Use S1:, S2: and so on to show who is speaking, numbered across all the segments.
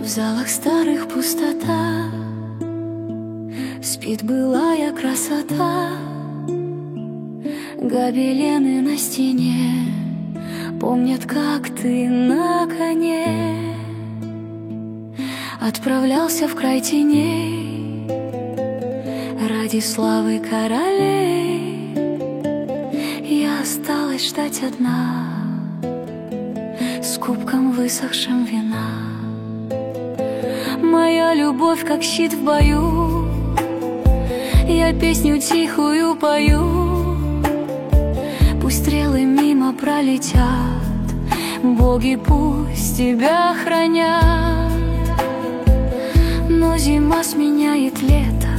S1: В залах старых пустота, спит былая красота. Гобелены на стене помнят, как ты на коне отправлялся в край теней ради славы королей. Я осталась ждать одна с кубком высохшим вина. Моя любовь как щит в бою, я песню тихую пою. Пусть стрелы мимо пролетят, боги пусть тебя хранят. Но зима сменяет лето,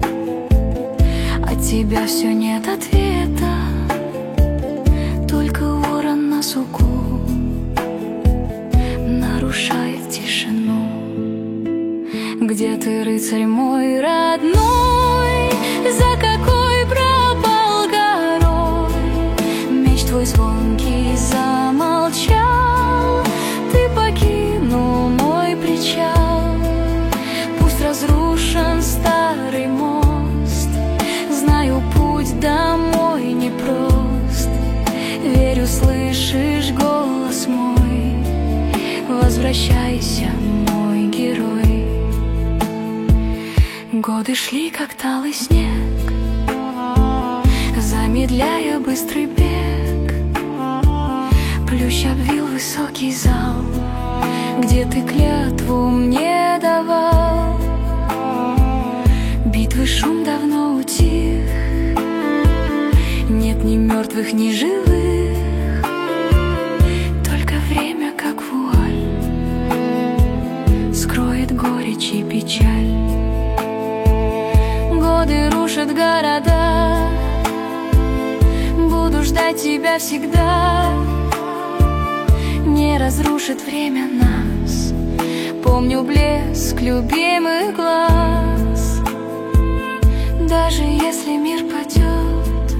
S1: от тебя все нет ответа. Только ворон на суку нарушает тишину. Где ты, рыцарь мой родной? За какой пропал горой? Меч твой звонкий замолчал, ты покинул мой причал. Пусть разрушен старый мост, знаю, путь домой непрост. Верю, слышишь голос мой, возвращайся, мой герой. Годы шли, как талый снег, замедляя быстрый бег. Плющ обвил высокий зал, где ты клятву мне давал. Битвы шум давно утих, нет ни мертвых, ни живых. Только время, как вуаль, скроет горечь и печаль. Годы рушат города, буду ждать тебя всегда. Не разрушит время нас, помню блеск любимых глаз. Даже если мир падет,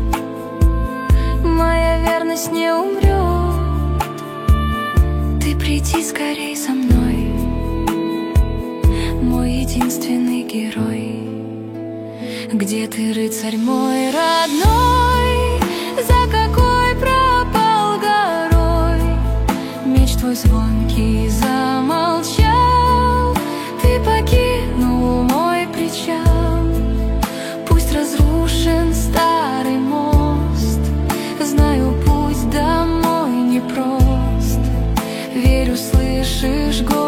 S1: моя верность не умрет. Ты приди скорей за мной, мой единственный герой. Где ты, рыцарь мой родной? За какой пропал горой? Меч твой звонкий замолчал, ты покинул мой причал. Пусть разрушен старый мост, знаю, путь домой непрост. Верю, слышишь голос